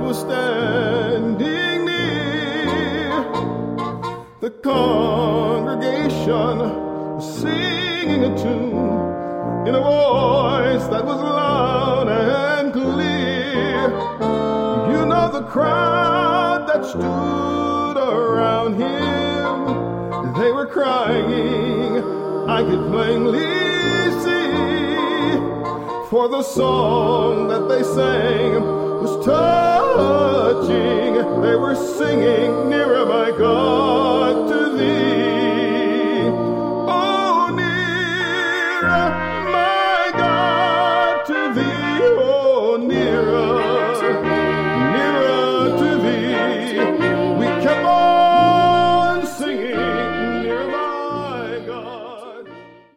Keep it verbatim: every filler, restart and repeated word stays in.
was standing near. The congregation was singing a tune in a voice that was loud and clear. You know, the crowd that stood around him, they were crying, I could plainly see, for the song that they sang was touching. They were singing